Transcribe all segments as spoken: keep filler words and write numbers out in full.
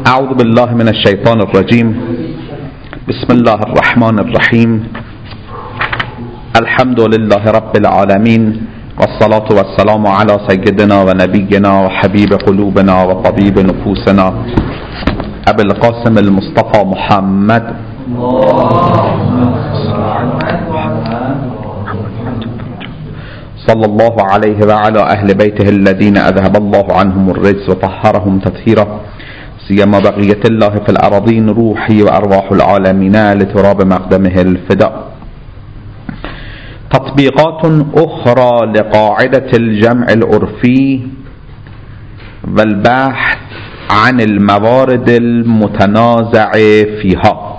اعوذ بالله من الشیطان الرجیم. بسم الله الرحمن الرحیم. الحمد لله رب العالمین والصلاة والسلام على سيدنا و نبینا و حبیب قلوبنا و طبیب نفوسنا ابی القاسم المصطفى محمد صلى الله عليه وعلى أهل بيته الذين أذهب الله عنهم الرجس وطهرهم تطهيرا، سيما بقية الله في الأراضين روحي وأرواح العالمين لتراب مقدمه الفداء. تطبيقات أخرى لقاعدة الجمع العرفي والبحث عن الموارد المتنازع فيها.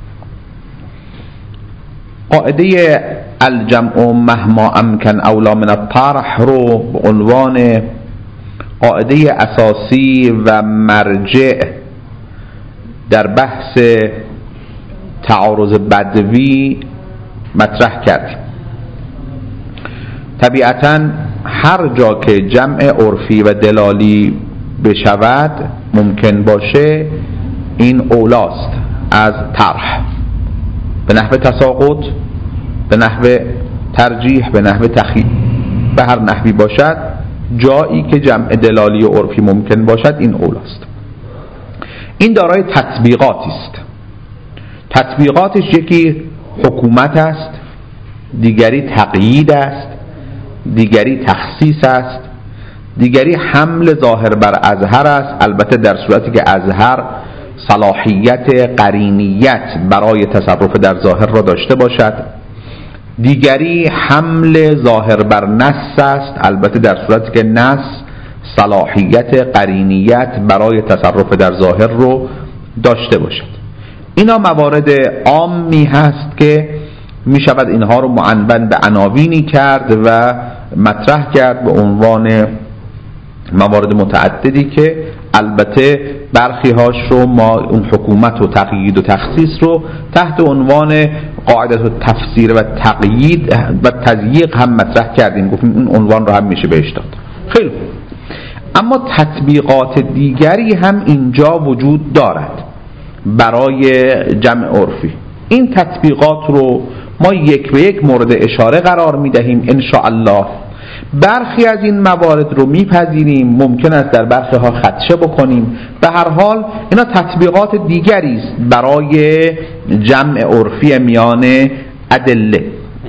قاعده الجمع مهما امکن اولا من الطرح رو به عنوان قاعده اساسی و مرجع در بحث تعارض بدوی مطرح کردیم. طبیعتاً هر جا که جمع عرفی و دلالی بشود ممکن باشه این اولاست از طرح، به نحو تساقط، به نحو ترجیح، به نحو تخییر، به هر نحوی باشد جایی که جمع دلالی و عرفی ممکن باشد این اولاست. این دارای تطبیقاتی است. تطبیقاتش یکی حکومت است، دیگری تقیید است، دیگری تخصیص است، دیگری حمل ظاهر بر اظهر است، البته در صورتی که اظهر صلاحیت قرینیت برای تصرف در ظاهر را داشته باشد، دیگری حمل ظاهر بر نص است، البته در صورتی که نص صلاحیت قرینیت برای تصرف در ظاهر رو داشته باشد. اینا موارد عامی هست که می شود اینها رو معنون به عناوینی کرد و مطرح کرد به عنوان موارد متعددی که البته برخی هاش رو ما اون حکومت و تقیید و تخصیص رو تحت عنوان قاعده و تفسیر و تقیید و تضییق هم مطرح کردیم، گفتیم این عنوان رو هم میشه بهش داد. خیلی خوب. اما تطبیقات دیگری هم اینجا وجود دارد برای جمع عرفی. این تطبیقات رو ما یک به یک مورد اشاره قرار میدهیم ان شاء الله. برخی از این موارد رو میپذیریم، ممکن است در برخی ها خدشه بکنیم. به هر حال اینا تطبیقات دیگری است برای جمع عرفی میان ادله.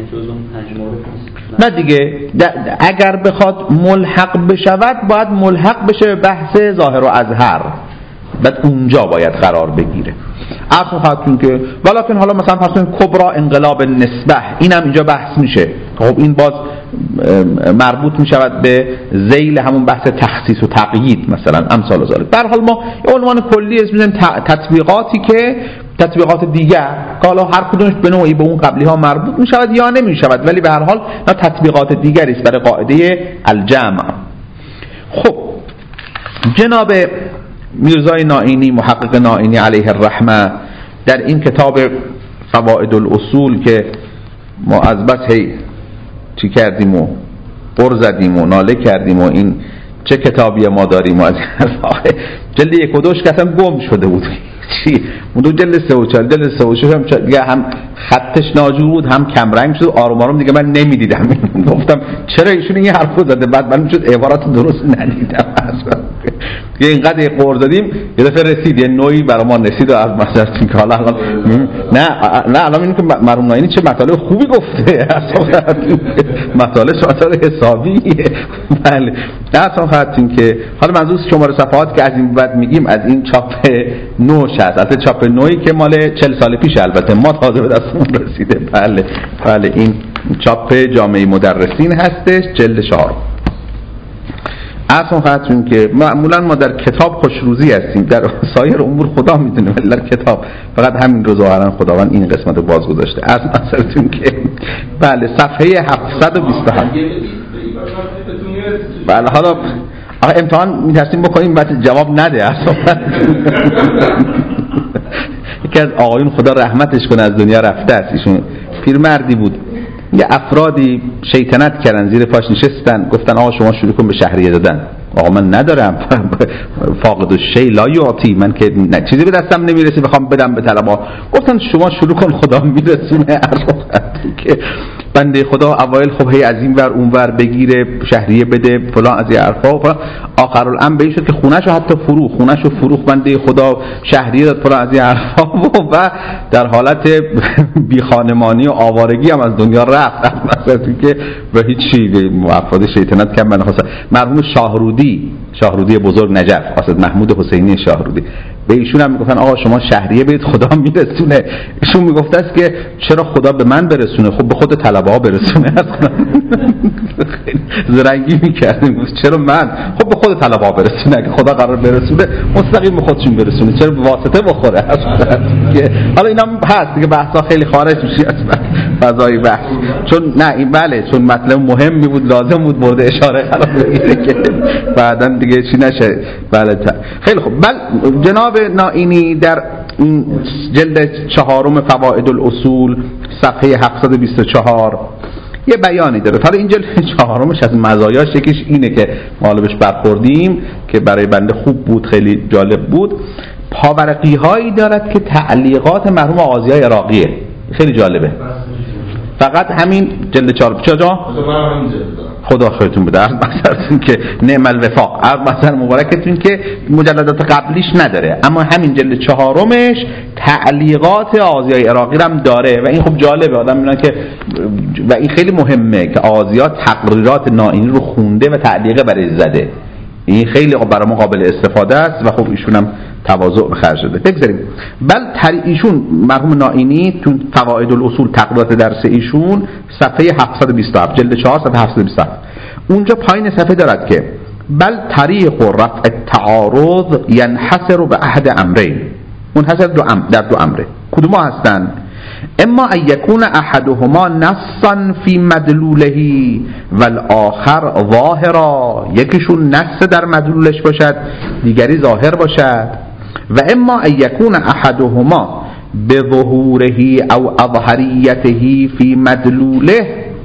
نه دیگه، اگر بخواد ملحق بشود باید ملحق بشه به بحث ظاهر و اظهر، بعد اونجا باید قرار بگیره. اصلا خواهدتون که ولیکن حالا مثلا فرض کبرا انقلاب نسبه اینم اینجا بحث میشه. خب این باز مربوط میشود به ذیل همون بحث تخصیص و تقیید مثلا امثال ذالک. به هر حال ما یه عنوان کلی اسم میذاریم تطبیقاتی که تطبیقات دیگر که حالا هر کدومش به نوعی به اون قبلی ها مربوط میشود یا نمیشود، ولی به هر حال نه تطبیقات دیگری است برای قاعده الجمع. خب جناب میرزای نائینی، محقق نائینی علیه الرحمه، در این کتاب فوائد الاصول که ما از بس هی چی کردیم و قر زدیم و ناله کردیم و این چه کتابی ما داریم و از جلد یک و دوش که اصلا گم شده بود چی مدو جلد سه و چهار جلد سه و شش هم دیگه هم خطش ناجور بود هم کمرنگ شد، آروم آروم دیگه من نمیدیدم. گفتم چرا ایشون این حرفو زده، بعد من شد عبارات درست ندیدم اصلا. یه اینقدر قر زدیم یه دفعه رسید یه نوعی برای ما رسید و از مثلا که حالا نه نه الان این که مرحوم نائینی چه مطالب خوبی گفته، اصلا مطالب مطالب حسابیه. بله اصلا خاطرین که حالا منظور شماره صفحات که از این بعد میگیم از این چاپ نوش هست، البته چاپ نوعی که مال چهل سال پیش البته ما تازه به دستمون رسیده. بله بله این چاپ جامعه مدرسین هستش جلد چهار. اصلا خاطرین که معمولا ما در کتاب خوشروزی هستیم، در سایر امور خدا میدونه، ولی در کتاب فقط همین رو ظاهرا خداوند این قسمت رو باز گذاشته. از مثلتون که بله صفحه هفتصد و بیست و هفت. بله حالا امتحان می‌ترسیم بکنیم بعد جواب نده اصلا. یکی از آقایون خدا رحمتش کنه از دنیا رفته است، ایشون پیرمردی بود، یه افرادی شیطنت کردن زیر پاش نشستن گفتن آقا شما شروع کن به شهریه دادن. آقا من ندارم، فاقد الشیء لا یعطی، من که نه چیزی به دستم نمیرسه بخوام بدم به طلبا. گفتن شما شروع کن خدا میرسونه. که بنده خدا اوایل خب هی از این ور اون ور بگیره، شهریه بده فلان، از این حرفا و آخرالامر به این شد که خونه‌شو حتی فروخت، خونه‌شو فروخت بنده خدا، شهریه داد فلان، از این حرفا و در حالت بی خانمانی و آوارگی هم از دنیا رفت. مثلا که به هیچ چیز افراد شیطنت کم من خواست. مرحوم شاهرودی، شاهرودی بزرگ نجف، اسد محمود حسینی شاهرودی، به ایشون هم میگفتن آقا شما شهریه بدید خدا میرسونه. ایشون میگفته است که چرا خدا به من برسونه، خب به خود طلبه‌ها برسونه. زرنگی میکردیم، چرا من، خب به خود طلبه‌ها برسونه، اگه خدا قرار برسونه مستقیم به خودشون برسونه، چرا به واسطه بخوره. حالا اینا هست دیگه، بحثا خیلی خارج میشه از فضای بحث، چون نه این بله چون مطلب مهمی بود لازم بود مورد اشاره قرار بگیره که بعداً دیگه چی نشه. بله خیلی خوب. بل جناب نائینی در جلد چهارم فوائد الاصول صفحه هفتصد و بیست و چهار یه بیانی داره. حالا این جلد چهارمش از مزایاش یکیش اینه که ما بهش برخوردیم که برای بنده خوب بود، خیلی جالب بود. پاورقی هایی دارد که تعلیقات مرحوم آغازیای عراقیه، خیلی جالبه. فقط همین جلد چهار چجا خدا خیرتون بده، عرض بسرتون که نعم الوفاق، عرض بسر مبارکتون که مجلدات قبلیش نداره، اما همین جلد چهارمش تعلیقات آغازیای عراقی هم داره و این خب جالبه آدم میدونه که و این خیلی مهمه که آغازی ها تقریرات نائینی رو خونده و تعلیق برای زده. این خیلی برای ما قابل استفاده است و خب ایشون هم تواضع به خرج داده. بگذاریم. بل تر ایشون مرحوم نائینی تو فوائد الاصول تقریرات درس ایشون صفحه هفتصد و بیست و هفت جلد چهار صفحه هفتصد و بیست و هفت اونجا پایین صفحه دارد که بل طریق رفع التعارض ینحصر به احد امرین، منحصر دو ام در دو امره. کدوم هستند؟ اما ان یکون احدهما نصا فی مدلوله والآخر ظاهرا، یکیشون نص در مدلولش باشد دیگری ظاهر باشد. و اما ان یکون احدهما بظهوره او اظهریته فی مدلوله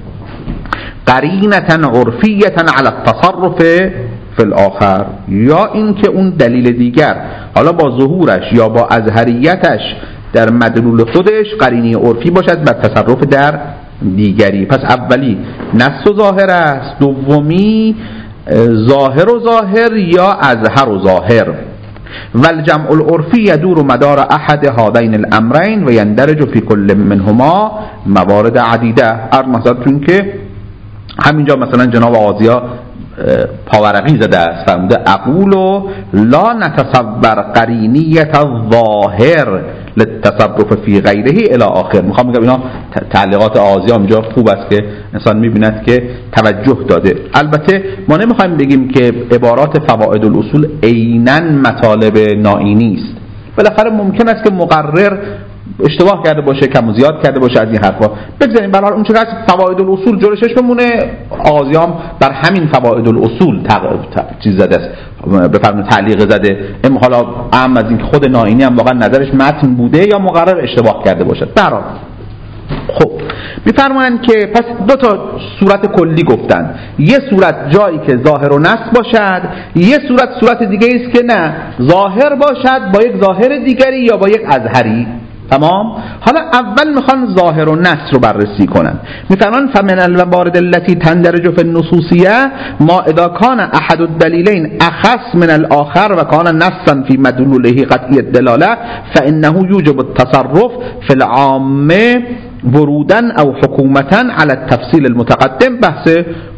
قرینة عرفیة علی التصرف فی الاخر، یا اینکه اون دلیل دیگر حالا با ظهورش یا با اظهریتش در مدلول خودش قرینه عرفی باشد بر تصرف در دیگری. پس اولی نص و ظاهر است، دومی ظاهر و ظاهر یا اظهر و ظاهر. والجمع العرفی يدور مدار احد هذین الامرین و یندرج فی کل منهما موارد عدیده. عرض مثلا که همینجا مثلا جناب آغازیا پاورقی زده است، فرموده اقول لا نتصور قرینیت الظاهر للتصرف فی غیره الی آخر. میخوام بگم اینا تعلیقات آغازی ها اینجا خوب است که انسان میبیند که توجه داده. البته ما نمیخوایم بگیم که عبارات فوائد الاصول عیناً مطالب نائینی است، بالاخره ممکن است که مقرر اشتباه کرده باشه، کم و زیاد کرده باشه از این حرفا. بگذاریم برای اون چیزی که فوائد الاصول جلوشش بمونه، آغازیام بر همین فوائد الاصول چیز زده است، بفرمایید تعلیق زده. ام حالا اهم از این که خود نائینی هم واقعا نظرش متن بوده یا مقرر اشتباه کرده باشد. برای خب میفرمایند که پس دو تا صورت کلی گفتن، یه صورت جایی که ظاهر و نص باشد، یه صورت صورت دیگه است که نه ظاهر باشد با یک ظاهر دیگری یا با یک اظهری. تمام. حالا اول میخوان ظاهر و نص رو بررسی کنن. میفرمان فمن الموارد التي تندرج في النصوصیه ما اذا كان احد الدلیلین اخص من الاخر و كان نصا في مدلوله قطعی الدلاله فانه یوجب التصرف في العامه ورودا او حکومتا على التفصیل المتقدم. بحث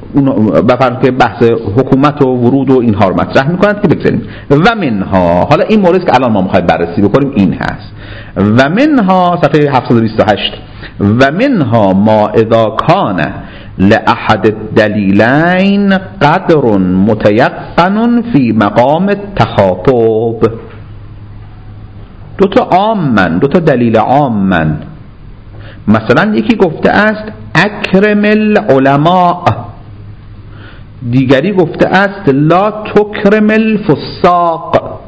بفرض که بحث حکومت و ورود و اینها رو مطرح میکنند که بگذاریم. و منها، حالا این مورد که الان ما میخوایم بررسی بکنیم این هست. و منها صفحه هفتصد و بیست و هشت و منها ما اذا کان لأحد الدلیلین قدر متیقن فی مقام التخاطب. دو تا عامن، دو تا دلیل عامن. مثلا یکی گفته است اکرم العلماء، دیگری گفته است لا تکرم الفساق.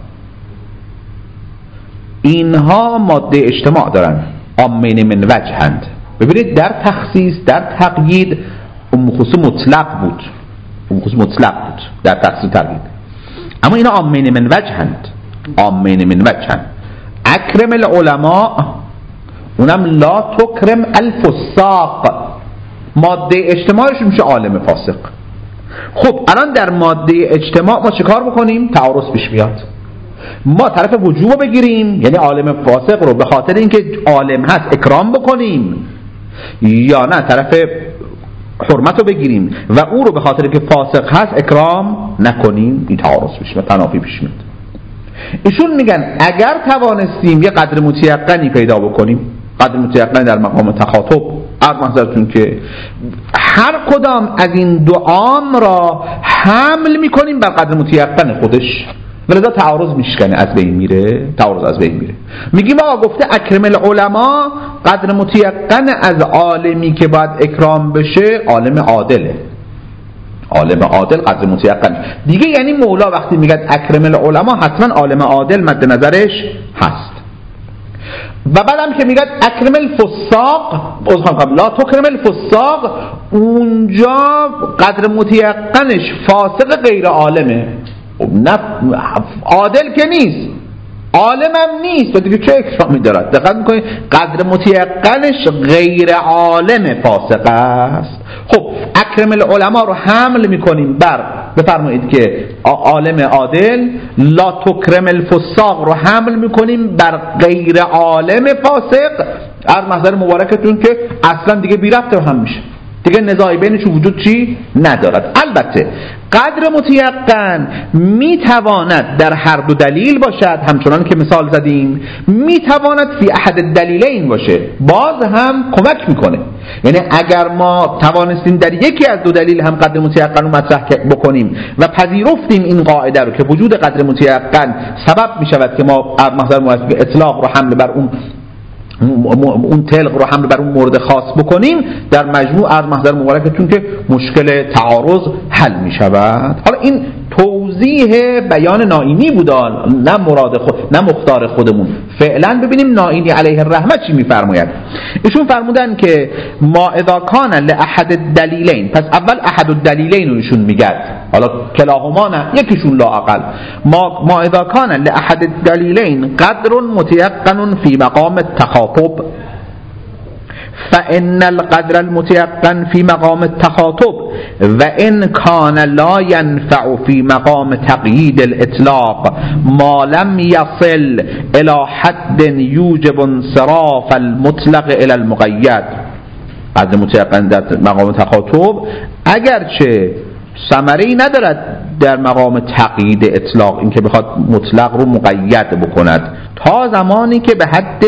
اینها ماده اجتماع دارن، عامین من وجهند. ببینید در تخصیص در تقیید ام خصوص مطلق بود، اون خصوص مطلق بود در تفسیر تقیید. اما اینا عامین من وجهند، عامین من وجهند. اکرم العلماء اونم لا تکرم الفساق، ماده اجتماعش میشه عالم فاسق. خب الان در ماده اجتماع ما چه کار بکنیم؟ تعارض پیش میاد. ما طرف وجوب بگیریم، یعنی عالم فاسق رو به خاطر اینکه عالم هست اکرام بکنیم، یا نه طرف حرمت رو بگیریم و او رو به خاطر که فاسق هست اکرام نکنیم؟ این تعارض پیش میاد، تنافی پیش میاد. ایشون میگن اگر توانستیم یه قدر متیقنی پیدا بکنیم، قدر متیقنی در مقام تخاطب، عرض محضرتون که هر کدام از این دو عام را حمل میکنیم بر قدر متیقن خودش، ولذا تعارض میشکنه، از بین میره، تعارض از بین میره. میگیم آقا گفته اکرم العلماء، قدر متیقن از عالمی که باید اکرام بشه عالم عادله، عالم عادل قدر متیقن دیگه. یعنی مولا وقتی میگه اکرم العلماء حتما عالم عادل مد نظرش هست. و بعدم که میگه اکرم الفساق، بازم لا تکرم الفساق، اونجا قدر متیقنش فاسق غیر عالمه، نه عادل که نیست، عالم هم نیست، و دیگه چه اکرامی دارد؟ دقت میکنید قدر متیقنش غیر عالم فاسق است. خب اکرم العلماء رو حمل میکنیم بر، بفرمایید که عالم عادل، لا تکرم الفساق رو حمل میکنیم بر غیر عالم فاسق. از محضر مبارکتون که اصلا دیگه بی ربط هم میشه، دیگه نزاعی بینش وجود چی ندارد. البته قدر متیقن میتواند در هر دو دلیل باشد، همچنان که مثال زدیم، میتواند فی احد الدلیلین باشه، باز هم کمک میکنه. یعنی اگر ما توانستیم در یکی از دو دلیل هم قدر متیقن رو مطرح بکنیم و پذیرفتیم این قاعده رو که وجود قدر متیقن سبب میشود که ما محضر موافق اطلاق رو حمل بر اون اون تلق رو حمل بر اون مورد خاص بکنیم، در مجموع از محضر مبارکتون که مشکل تعارض حل می شود. حالا این توضیح بیان نائینی بود، نه مراد خود، نه مختار خودمون. فعلا ببینیم نائینی علیه الرحمه چی می فرماید. ایشون فرمودن که ما اذا کان لاحد الدلیلین، پس اول احد الدلیلین رو ایشون میگه، حالا کلاهما نه، یکیشون لااقل. ما ما اذا کان لاحد الدلیلین قدر متیقن فی مقام التخاطب فإن القدر المتيقن في مقام التخاطب وإن كان لا ينفع في مقام تقييد الإطلاق ما لم يصل إلى حد يوجب انصراف المطلق إلى المقيد. قدر متيقن در مقام تخاطب اگرچه ثمره‌ای ندارد در مقام تقیید اطلاق، اینکه بخواد مطلق رو مقید بکند، تا زمانی که به حد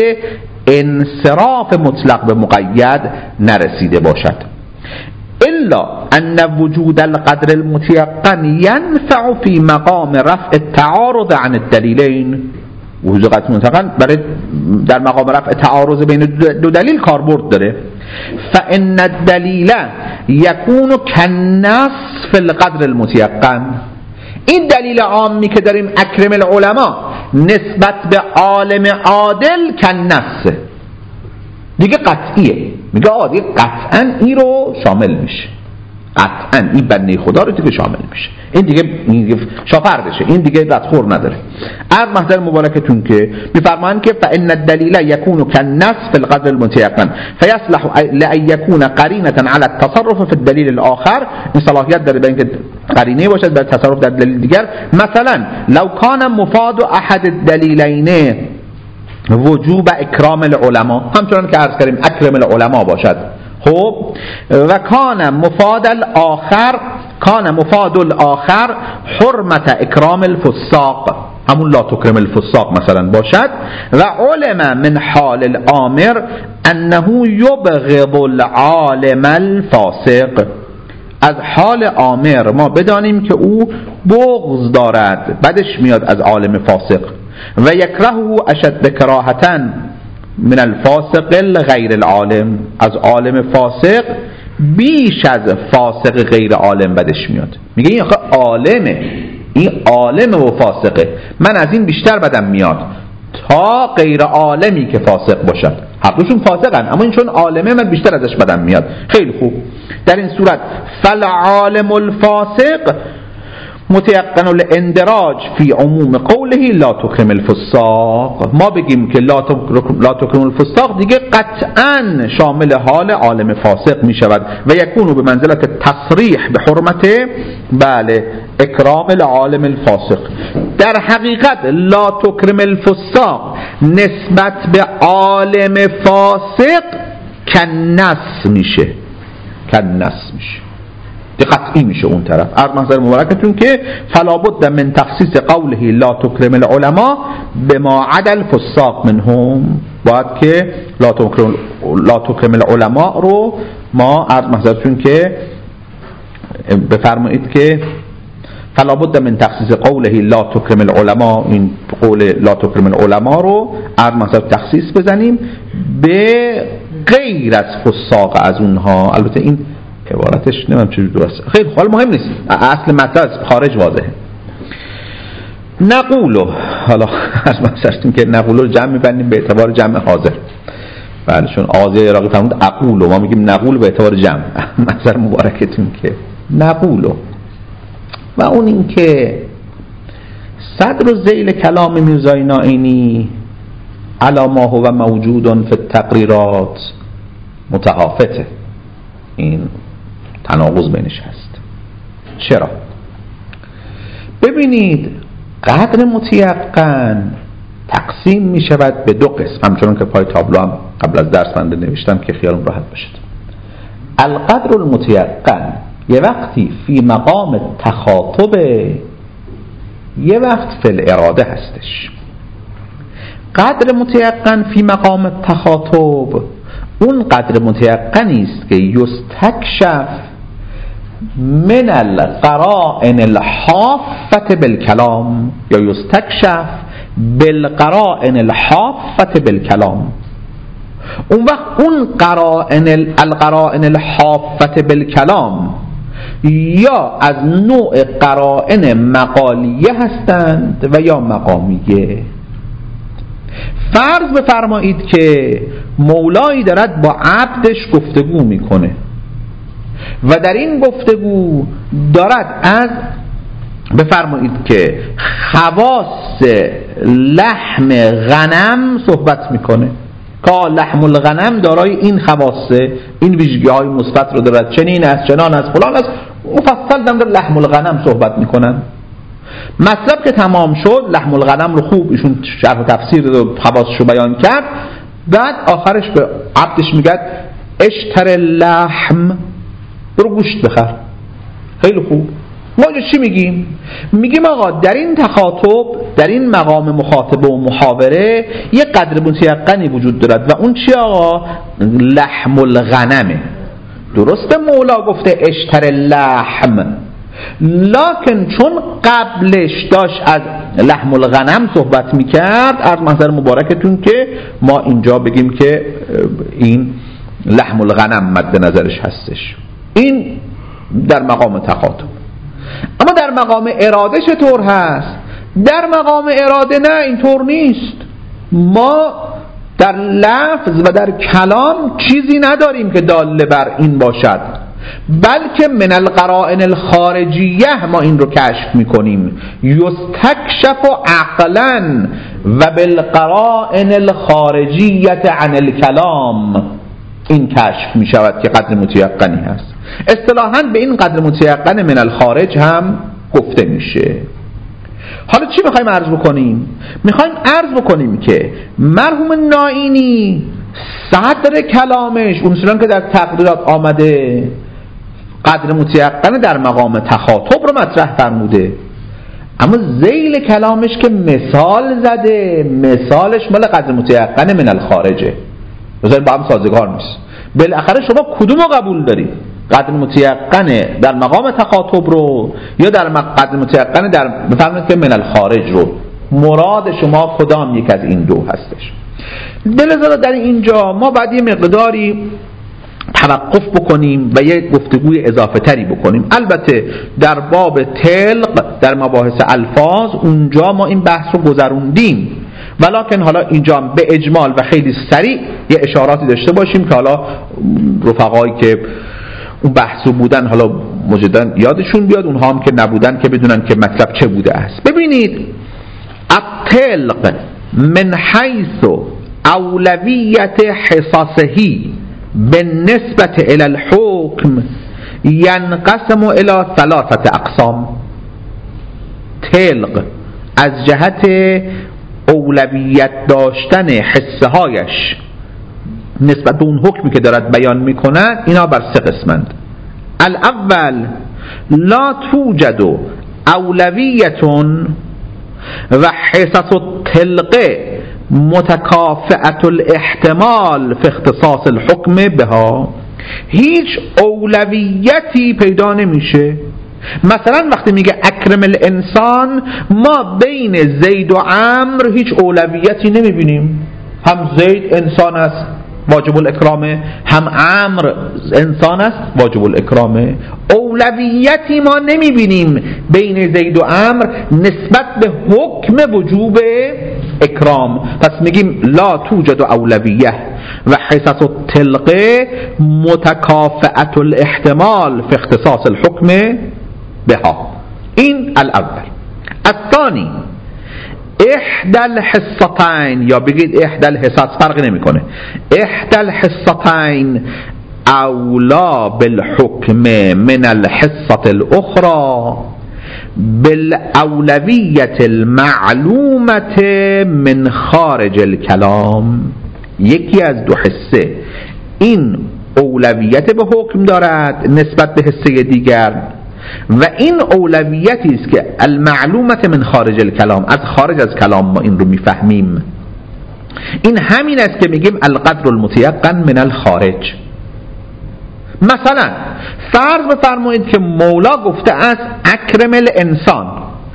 انصراف مطلق به مقید نرسیده باشد. الا ان وجود القدر المتيقن ينفع في مقام رفع التعارض عن الدلیلین. وجود قدر متيقن برای در مقام رفع تعارض بین دو دلیل کاربرد داره. فان الدلیل یکون كالنص في القدر المتيقن. این دلیل عامی که داریم اکرم العلماء نسبت به عالم عادل کالنص، دیگه قطعیه، میگه آه دیگه قطعا این رو شامل میشه، قطعا این بنده خدا رو دیگه شامل میشه، این دیگه, این دیگه شاپردشه، این دیگه ردخور نداره. از محضر مبارکتون که میفرمان که فإن الدلیل یکون كالنص في القدر المتيقن فيصلح لأن يكون قرینة على التصرف في الدلیل الآخر. این صلاحیت داره به اینکه قرینه باشد بر تصرف در دلیل دیگر. مثلا لو کان مفاد احد الدلیلین وجوب اکرام العلماء، همچنان که عرض کردیم اکرم العلماء باشد، خب و کان مفاد الاخر کان مفاد الاخر حرمت اکرام الفساق، همون لا تکرم الفساق مثلا باشد، و علم من حال الامر انه یبغض العالم الفاسق. از حال آمر ما بدانیم که او بغض دارد، بدش میاد از عالم فاسق، و یکرهه اشد کراهة من الفاسق غیر العالم، از عالم فاسق بیش از فاسق غیر عالم بدش میاد. میگه این آخه عالمه، این عالم و فاسقه، من از این بیشتر بدم میاد تا غیر عالمی که فاسق باشد. هر دوشون فاسقن، اما این چون عالمه من بیشتر ازش بدم میاد. خیلی خوب، در این صورت فالعالم الفاسق متيقن الاندراج فی عموم قوله لا تکرم الفساق. ما بگیم که لا تکرم الفساق دیگه قطعا شامل حال عالم فاسق می شود و یکون به منزلت تصریح به حرمت بله اکرام العالم الفاسق. در حقیقت لا تکرم الفساق نسبت به عالم فاسق کنس میشه، کنس میشه، قطعی میشه اون طرف. از منظر مبارکتون که فلا بد من تخصیص قوله لا تکرم العلماء بما عدا الفساق منهم، باید که لا تکرم لا تکرم العلماء رو ما از منظرتون که بفرمایید که فلا بد من تخصیص قوله لا تکرم العلماء، این قول لا تکرم العلماء رو از منظر تخصیص بزنیم به غیر از فساق از اونها. البته این عبارتش نمیم چجور درسته، خیلی حال مهم نیست، اصل مطلب خارج واضحه. نقولو، حالا از من سرستیم که نقولو رو جمع میبندیم به اعتبار جمع حاضر، بله چون آزی عراقی فرمود اقولو، ما میگیم نقول به اعتبار جمع. منظر مبارکتون که نقولو و اون این که صدر و ذیل کلام میرزای نائینی علی ما هو موجود فی التقریرات متعافته، این تناقض بینش هست. چرا؟ ببینید قدر متیقن تقسیم می شود به دو قسم، همچنان که پای تابلو هم قبل از درس من نوشتم که خیالم راحت باشد. القدر المتیقن یه وقتی فی مقام تخاطب، یه وقت فی الاراده هستش. قدر متیقن فی مقام تخاطب اون قدر متیقنی است که یستکشف من القرائن الحافة بالکلام یا یستکشف بالقرائن الحافة بالکلام. اون وقت اون قرائن القرائن الحافة بالکلام یا از نوع قرائن مقالیه هستند و یا مقامیه. فرض بفرمایید که مولایی دارد با عبدش گفتگو میکنه و در این گفتگو دارد از بفرمایید که خواص لحم غنم صحبت میکنه که لحم الغنم دارای این خواصه، این ویژگی های مثبت رو دارد، چنین است، چنان است، فلان است، مفصل در لحم الغنم صحبت میکنن. مطلب که تمام شد، لحم الغنم رو خوب ایشون شرح و تفسیر رو خواصش رو بیان کرد، بعد آخرش به عبدش میگه اشتر اللحم، برو گوشت بخر. خیلی خوب، ما اینجا چی میگیم؟ میگیم آقا در این تخاطب، در این مقام مخاطبه و محاوره یه قدر متیقنی وجود دارد و اون چی آقا؟ لحم الغنمه. درسته مولا گفته اشتر اللحم، لکن چون قبلش داشت از لحم الغنم صحبت میکرد، از منظر مبارکتون که ما اینجا بگیم که این لحم الغنم مد نظرش هستش. این در مقام تخاطب. اما در مقام اراده چطور هست؟ در مقام اراده نه، اینطور نیست. ما در لفظ و در کلام چیزی نداریم که داله بر این باشد، بلکه من القرائن الخارجیه ما این رو کشف میکنیم. یستکشف عقلا و بالقرائن الخارجیه عن الکلام، این کشف میشود که قدر متیقنی هست. اصطلاحاً به این قدر متیقن من الخارج هم گفته میشه. حالا چی میخوایم عرض بکنیم؟ میخوایم عرض بکنیم که مرحوم نائینی صدر کلامش اون چنان که در تقریرات آمده قدر متیقن در مقام تخاطب رو مطرح فرموده، اما ذیل کلامش که مثال زده، مثالش مال قدر متیقن من الخارجه، بذارید با هم سازگار نیست. بالاخره شما کدوم رو قبول دارید؟ قدر متیقن در مقام تخاطب رو یا در قدر متیقن در بفرمایید که من الخارج رو؟ مراد شما کدام یک از این دو هستش؟ دلزاده در اینجا ما بعد یه مقداری توقف بکنیم و یک گفتگوی اضافه تری بکنیم. البته در باب طلق در مباحث الفاظ اونجا ما این بحث رو گذروندیم، ولکن حالا اینجا به اجمال و خیلی سریع یه اشاراتی داشته باشیم که حالا رفقایی که اون بحثو بودن حالا مجددا یادشون بیاد، اونها هم که نبودن که بدونن که مطلب چه بوده است. ببینید الطلق من حیث اولویت حصاصهی بالنسبة الى الحكم ینقسم الى ثلاثة اقسام. طلق از جهت اولویت داشتن حصه هایش نسبت به اون حکمی که دارد بیان میکند اینا بر سه قسمند. الاول لا توجد اولویت و حصص الطلق متکافئة الاحتمال فی اختصاص الحکم بها. هیچ اولویتی پیدا نمیشه. مثلا وقتی میگه اکرم الانسان، ما بین زید و عمرو هیچ اولویتی نمیبینیم. هم زید انسان است واجب الاکرامه، هم عمرو انسان است واجب الاکرامه. اولویتی ما نمیبینیم بین زید و عمرو نسبت به حکم وجوب اکرام. پس میگیم لا توجد اولویه و حصص الطلق متکافئة الاحتمال فی اختصاص الحکم بها. این الاول. الثانی احدى الحصتين، یا بگید احدى الحصص، فرق نمیکنه. احدى الحصتين اولا بالحکم من الحصة الاخرى بالاولویت المعلومة من خارج الکلام. یکی از دو حصه این اولویت به حکم دارد نسبت به حصه دیگر و این اولویتی است که المعلومت من خارج الکلام، از خارج از کلام ما این رو میفهمیم. این همین است که میگیم القدر المتيقن من الخارج. مثلا فرض بفرمایید که مولا گفته است اکرم الانسان.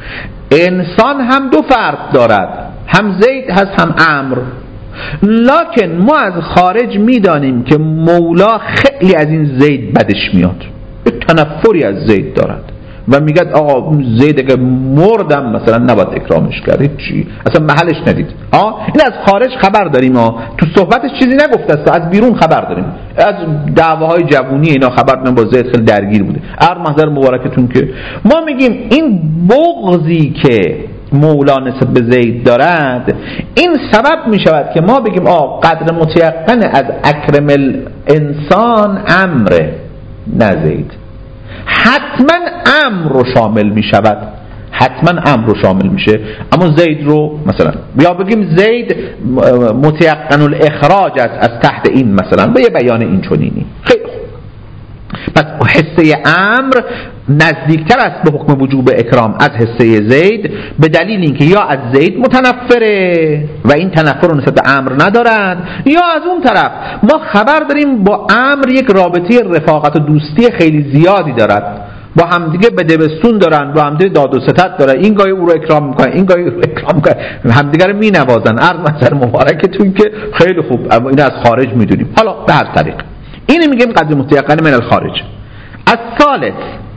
انسان هم دو فرد دارد، هم زید هست هم عمرو. لکن ما از خارج میدانیم که مولا خیلی از این زید بدش میاد، تنفری از زید دارد و میگه آقا زید اگه مردم مثلا نباید اکرامش کرد، چی اصلا محلش ندید. آه این از خارج خبر داریم، ما تو صحبتش چیزی نگفته است، از بیرون خبر داریم، از دعواهای جوونی اینا خبر داریم، با زید خیلی درگیر بوده. هر محضر مبارکتون که ما میگیم این بغضی که مولا نسبت به زید دارد این سبب میشود که ما بگیم آه قدر متیقن از اکرم الانسان عمره نه زید. حتما امر رو شامل می شود، حتما امر رو شامل میشه، اما زید رو مثلا یا بگیم زید متیقن الاخراج است از تحت این مثلا با یه بیان این چنینی. خیلی خوب، پس حصه امر نزدیکتر است به حکم وجوب اکرام از حصه زید به دلیل اینکه یا از زید متنفره و این تنفر رو نسبت به امر ندارد، یا از اون طرف ما خبر داریم با امر یک رابطه رفاقت و دوستی خیلی زیادی دارد، با همدیگه به دبستون دارن، با همدیگه داد و ستد دارن، این گاهی او رو اکرام میکنن این گاهی او رو اکرام میکنن، همدیگه رو مینوازن. عرض مثلا مبارکتون که خیلی خوب، اما این از خارج میدونیم. حالا به هر طریق اینو میگیم قدر متيقن من الخارج. الثالث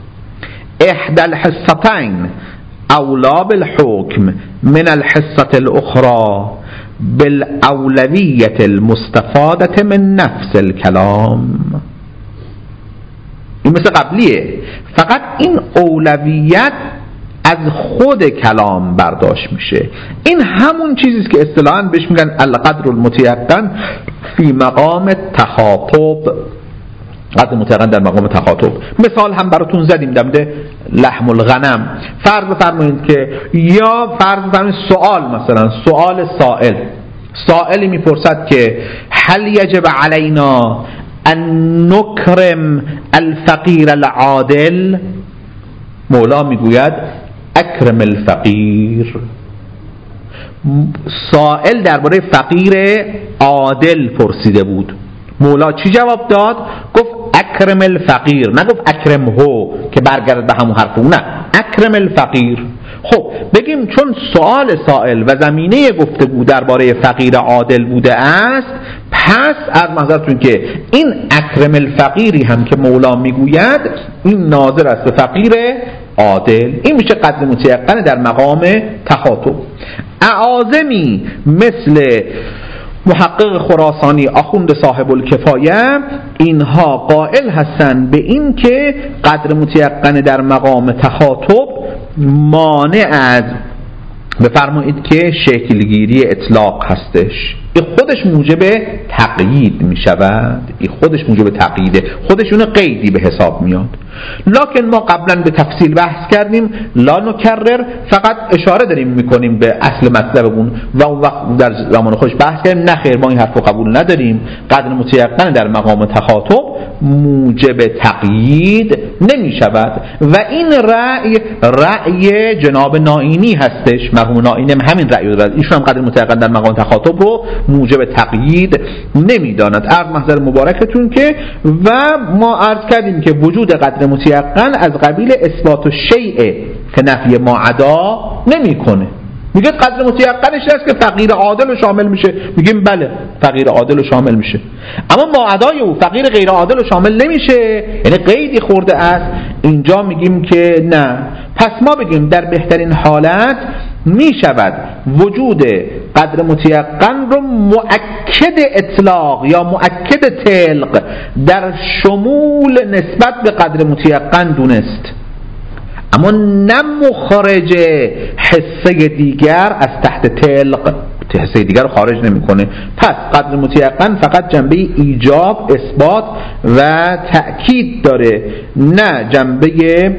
احدى الحصتين اولا بالحكم من الحصة الاخرى بالاولوية المستفادة من نفس الكلام. این مثل قبلیه، فقط این اولویت از خود کلام برداشت میشه. این همون چیزیست که اصطلاحاً بهش میگن القدر المتيقن فی مقام تخاطب. قدر متيقن در مقام تخاطب. مثال هم براتون زدیم در مورد لحم الغنم. فرض بفرمایید که یا فرض بفرمایید سوال، مثلا سوال سائل سائلی میپرسد که هل یجب علینا ان نکرم الفقیر العادل؟ مولا میگوید اکرم الفقیر. سائل درباره فقیر عادل پرسیده بود، مولا چی جواب داد؟ گفت اکرم الفقیر، نگفت اکرم هو که برگرد به همون حرف، نه اکرم الفقیر. خب بگیم چون سوال سائل و زمینه گفتگو درباره فقیر عادل بوده است، پس از نظرتون که این اکرم الفقیری هم که مولا میگوید این ناظر است به فقیر عادل. این میشه قدر متيقن در مقام تخاطب. اعاظمی مثل محقق خراسانی، آخوند صاحب الکفایه، اینها قائل هستند به این که قدر متیقن در مقام تخاطب مانع از، بفرمایید که شکلگیری اطلاق هستش. این خودش موجب تقیید می شود، این خودش موجب تقییده، خودش اون قیدی به حساب میاد. لکن ما قبلا به تفصیل بحث کردیم، لا نکرر، فقط اشاره داریم میکنیم به اصل مطلب اون و اون وقت در زمان خودش بحث کردیم نه خیر ما این حرف رو قبول نداریم. قدر متیقن در مقام تخاطب موجب تقیید نمی شود و این رأی رأی جناب نائینی هستش. مرحوم نائینی هم همین رأی رو دارد، ایشون هم قدر متیقن در مقام تخاطب رو موجب تقیید نمیداند. عرض محضر مبارکتون که و ما عرض کردیم که وجود قدر متیقن از قبیل اثبات الشیء که نفی ما عدا نمیکنه. میگه قدر متیقنش هست که فقیر عادل رو شامل میشه، میگیم بله فقیر عادل رو شامل میشه، اما ما عدای او فقیر غیر عادل رو شامل نمیشه، یعنی قیدی خورده است. اینجا میگیم که نه. پس ما بگیم در بهترین حالت میشود وجود قدر متیقن رو مؤکد اطلاق یا مؤکد طلق در شمول نسبت به قدر متیقن دونست، اما نه مخرج حصه دیگر از تحت طلق، حصه دیگر رو خارج نمیکنه. پس قدر متیقن فقط جنبه ایجاب، اثبات و تأکید داره، نه جنبه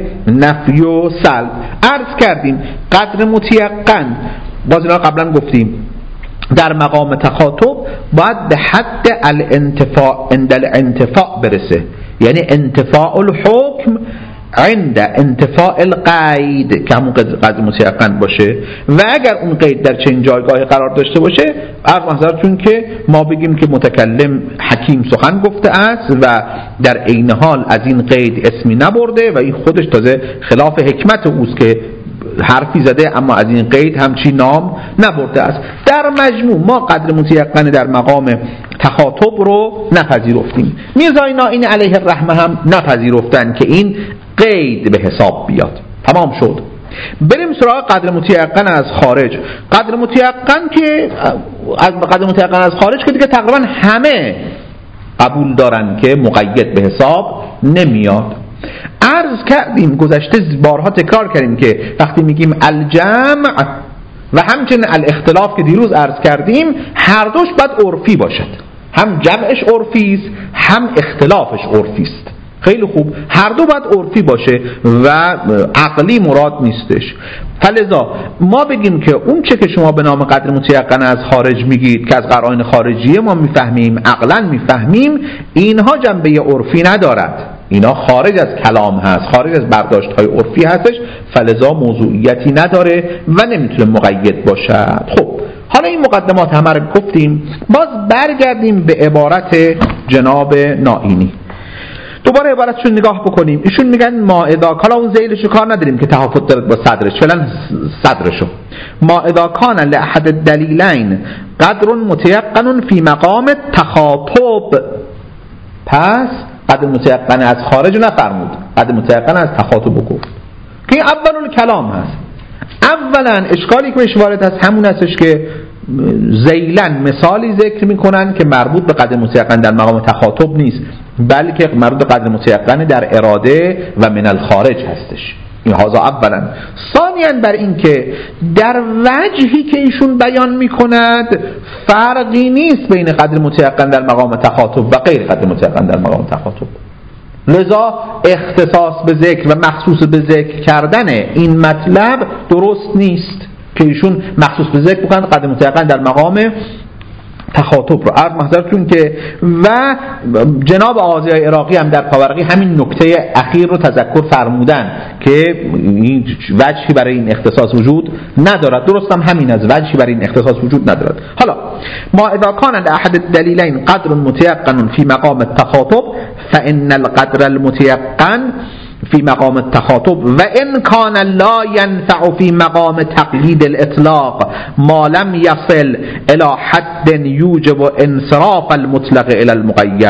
نفی و سلب. عرض کردیم قدر متیقن باز اینا قبلا گفتیم در مقام تخاطب باید به حد الانتفاع عند الانتفاع برسه، یعنی انتفاع الحکم عند انتفاع القید که همون قدر متیقن باشه. و اگر اون قید در چنین جایگاهی قرار داشته باشه، عرض محضرتون که ما بگیم که متکلم حکیم سخن گفته است و در عین حال از این قید اسمی نبرده و این خودش تازه خلاف حکمت اوست که حرفی زده اما از این قید همچی نام نبرده است. در مجموع ما قدر متیقن در مقام تخاطب رو نپذیرفتیم. میرزای نائینی علیه الرحمه هم نپذیرفتن که این قید به حساب بیاد. تمام شد. بریم سراغ قدر متیقن از خارج. قدر متیقن که از قدر متیقن از خارج که دیگه تقریبا همه قبول دارن که مقید به حساب نمیاد. عرض کردیم گذشته بارها تکرار کردیم که وقتی میگیم الجمع و همچنین الاختلاف که دیروز عرض کردیم هر دوش باید عرفی باشد، هم جمعش عرفی است هم اختلافش عرفی است. خیلی خوب، هر دو باید عرفی باشه و عقلی مراد نیستش. فلذا ما بگیم که اون چه که شما به نام قدر متیقن از خارج میگید که از قرائن خارجیه ما میفهمیم، عقلا میفهمیم، اینها جنبه عرفی ندارد، اینا خارج از کلام هست، خارج از برداشت های عرفی هستش، فلذا موضوعیتی نداره و نمیتونه مقید باشد. خب حالا این مقدمات همه رو گفتیم، باز برگردیم به عبارت جناب نائینی. دوباره عبارتشون نگاه بکنیم. ایشون میگن ما اذا، حالا اون ذیلشو کار نداریم که تفاوت داره با صدرش، فعلا صدرشو. ما اذا کان لاحد الدلیلین قدر متیقن فی مقام تخاطب، پس قدر متیقن از خارج نفرمود، قدر متیقن از تخاطب گفت که این اول کلام هست. اولا اشکالی که بهش وارد هست همون هستش که ذیلن مثالی ذکر میکنن که مربوط به قدر متیقن در مقام تخاطب نیست، بلکه مربوط به قدر متیقن در اراده و من الخارج هستش. این هذا اولا. ثانیاً بر این که در وجهی که ایشون بیان میکند فرقی نیست بین قدر متیقن در مقام تخاطب و غیر قدر متیقن در مقام تخاطب، لذا اختصاص به ذکر و مخصوص به ذکر کردن این مطلب درست نیست که ایشون مخصوص به ذکر بکنند قدر متیقن در مقام تخاطب رو. عرض محضرتون که و جناب آغازی عراقی هم در پاورقی همین نکته اخیر رو تذکر فرمودن که این وجهی برای این اختصاص وجود ندارد. درست هم همین، از وجهی برای این اختصاص وجود ندارد. حالا ما اذا کان احد الدلیلین قدر متیقن فی مقام التخاطب فان القدر المتیقن فی مقام التخاطب و ان کان لا ینفع فی مقام تقیید الاطلاق ما لم یصل الى حد یوجب انصراف المطلق الى المقید.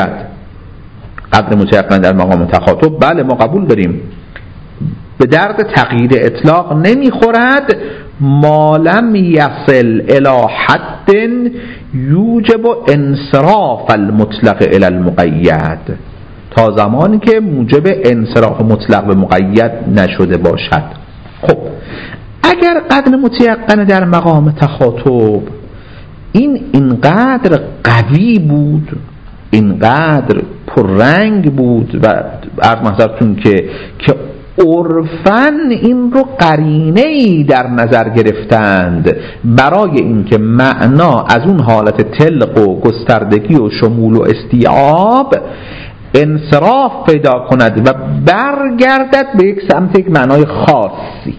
قدر متیقن در مقام تخاطب بله ما قبول داریم، به درد تقیید اطلاق نمیخورد ما لم یصل الی حد یوجب انصراف المطلق الی المقید، تا زمانی که موجب انصراف مطلق به مقید نشده باشد. خب اگر قدر متیقن در مقام تخاطب این اینقدر قوی بود، اینقدر پررنگ بود و عرض محضرتون که که عرفاً این رو قرینه‌ای در نظر گرفتند برای اینکه معنا از اون حالت طلق و گستردگی و شمول و استیعاب انصراف پیدا کند و برگردد به یک سمت، یک معنای خاصی.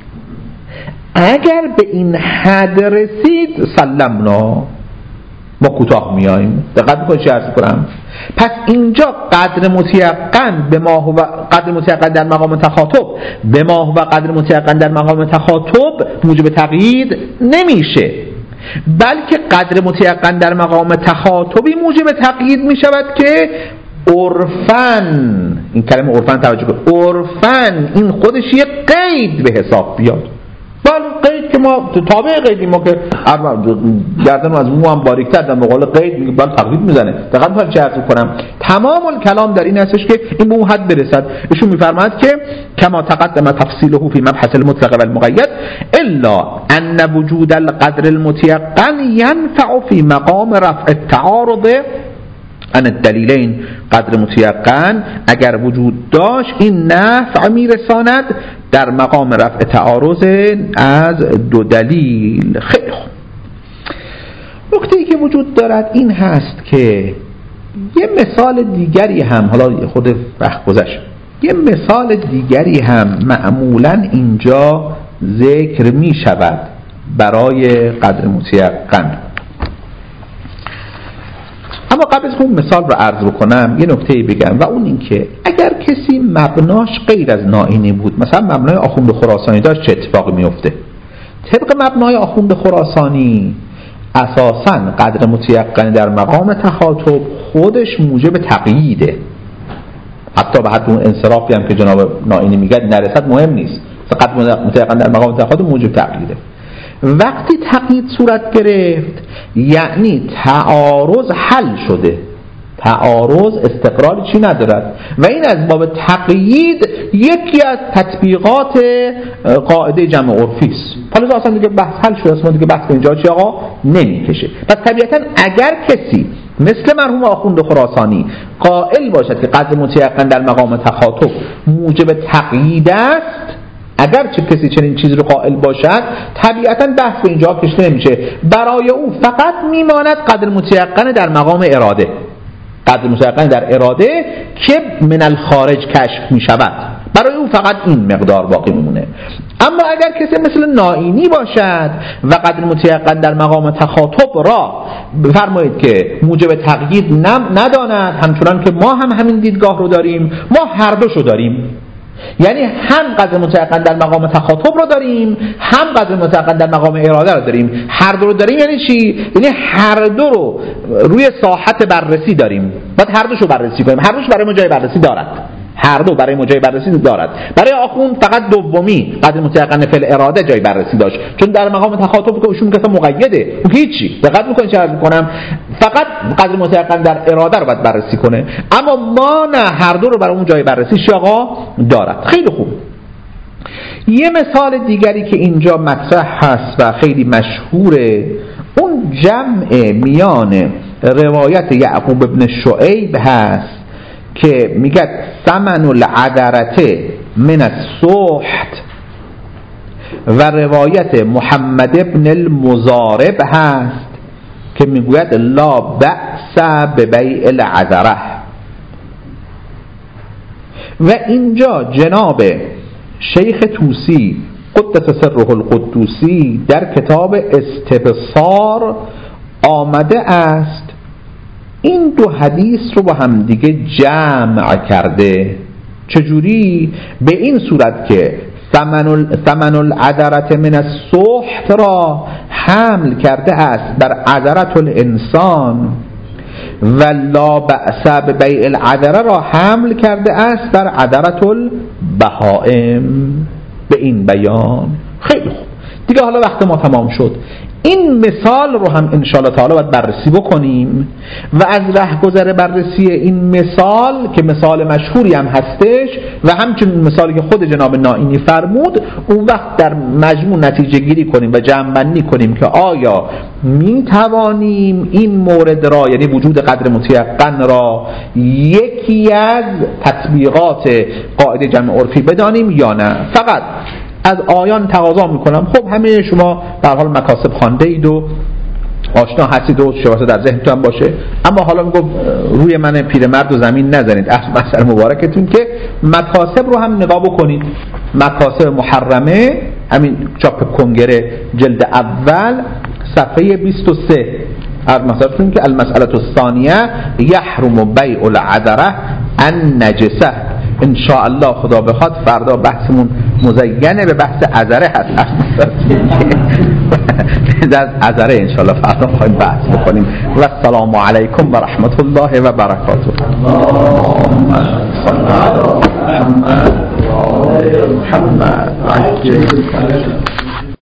اگر به این حد رسید سلمنا، ما کوتاه میاییم. دقت میکنید چی عرض کنم؟ پس اینجا قدر متیقن به ما و قدر متیقن در مقام تخاطب به ما و قدر متیقن در مقام تخاطب موجب تقیید نمیشه، بلکه قدر متیقن در مقام تخاطبی موجب تقیید میشود که عرفاً، این کلمه عرفاً توجه کنید، عرفاً این خودش یک قید به حساب بیاد. بله قید که ما تابع قیدیم، ما که گردن از مو هم باریک‌تر در مقابل قید میگه بله تقیید میزنه. دقیقاً میخوام چه عرض کنم، تمام الکلام در این هستش که این به اون حد برسد. ایشون میفرماید که کما تقدم تفصیله فی مبحث المطلق و المقید الا ان وجود القدر المتيقن ينفع في مقام رفع التعارض ان الدلیلین. قدر متیقن اگر وجود داشت این نفع میرساند در مقام رفع تعارض از دو دلیل. خیلی خوب. نکته‌ای که وجود دارد این هست که یه مثال دیگری هم، حالا خود وقت گذشت، یه مثال دیگری هم معمولاً اینجا ذکر می شود برای قدر متیقن. اما قبل از اون مثال رو عرض بکنم یه نکته‌ای بگم و اون این که اگر کسی مبناش غیر از نائینی بود، مثلا مبنای آخوند خراسانی داشت، چه اتفاقی میفته؟ طبق مبنای آخوند خراسانی اساساً قدر متیقن در مقام تخاطب خودش موجب تقییده، حتی به حد اون انصرافی هم که جناب نائینی میگه نرسد مهم نیست. قدر متیقن در مقام تخاطب موجب تقییده. وقتی تقیید صورت گرفت یعنی تعارض حل شده، تعارض استقرار چی ندارد و این از باب تقیید یکی از تطبیقات قاعده جمع عرفی است. حالا اصلا دیگه بحث حل شده است، ما دیگه بحث اینجا چی آقا نمیکشه. پس طبیعتا اگر کسی مثل مرحوم آخوند خراسانی قائل باشد که قدر متیقن در مقام تخاطب موجب تقیید است، اگر چه کسی چنین چیزی رو قائل باشد طبیعتا بحث به اینجا کشته نمیشه، برای او فقط میماند قدر متیقن در مقام اراده، قدر متیقن در اراده که من الخارج کشف میشود، برای او فقط این مقدار باقی میمونه. اما اگر کسی مثل نائینی باشد و قدر متیقن در مقام تخاطب را بفرمایید که موجب تقیید نداند، همچنان که ما هم همین دیدگاه رو داریم، ما هر دوشو داریم، یعنی هم قدر متیقن در مقام تخاطب رو داریم، هم قدر متیقن در مقام اراده رو داریم. هر دو رو داریم یعنی چی؟ یعنی هر دو رو روی ساحت بررسی داریم، باید هر دوشو بررسی کنیم. هر دوش برای ما جای بررسی دارد، هر دو برای ما جای بررسی دارد. برای آخوند فقط دومی قدر متیقن فعل اراده جای بررسی داشت، چون در مقام تخاطب که ایشون مثلا مقیده، اون هیچی. دقت می‌کنید چه عرض می‌کنم؟ فقط قدر متیقن در اراده رو باید بررسی کنه، اما ما نه، هر دو رو برای اون جای بررسی آقا دارد. خیلی خوب. یه مثال دیگری که اینجا مطرح هست و خیلی مشهوره، اون جمع میان روایت یعقوب ابن شعیب هست که میگه ثمن العذرته من السحت و روایت محمد ابن المضارب هست که میگوید لا بأس ببیع العذره. و اینجا جناب شیخ طوسی قدس سره القدوسی در کتاب استبصار آمده است این دو حدیث رو با هم دیگه جمع کرده. چجوری؟ به این صورت که ثمن العذرة من السحت را حمل کرده است بر عذرة الانسان و لا بأس ببیع العذره را حمل کرده است بر عذرة البهائم. به این بیان خیلی خوب. دیگه حالا وقت ما تمام شد. این مثال رو هم انشاءالله تعالی باید بررسی بکنیم و از رهگذر بررسی این مثال که مثال مشهوری هم هستش و همچنین مثالی که خود جناب نائینی فرمود، اون وقت در مجموع نتیجه گیری کنیم و جمع‌بندی کنیم که آیا می توانیم این مورد را، یعنی وجود قدر متیقن را، یکی از تطبیقات قاعده جمع عرفی بدانیم یا نه. فقط از آیان تقاضا میکنم، خب همه شما به هر حال مکاسب خوانده اید و آشنا هستید و شباهت در ذهنتون باشه، اما حالا میگم روی من پیرمرد و زمین نزنید، از مسئله مبارکتون که مکاسب رو هم نگاه بکنید. مکاسب محرمه، همین چاپ کنگره جلد اول صفحه بیست و سه، از مثلا که المسئله الثانیه یحرم بیع العذره النجسه. ان شاء الله خدا بخواد فردا بحثمون مزینه به بحث عذره هست. از عذره ان شاء الله فردا می‌خوایم بحث بکنیم. و السلام علیکم و رحمت الله و برکاته. اللهم صل علی محمد و آل محمد.